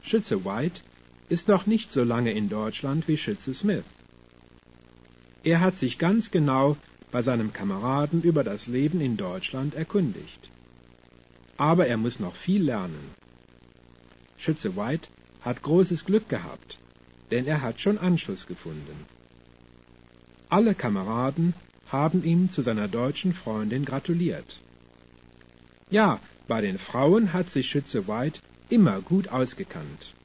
Schütze White ist noch nicht so lange in Deutschland wie Schütze Smith. Er hat sich ganz genau bei seinem Kameraden über das Leben in Deutschland erkundigt. Aber er muss noch viel lernen. Schütze White hat großes Glück gehabt, denn er hat schon Anschluss gefunden. Alle Kameraden haben ihm zu seiner deutschen Freundin gratuliert. Ja, bei den Frauen hat sich Schütze White immer gut ausgekannt.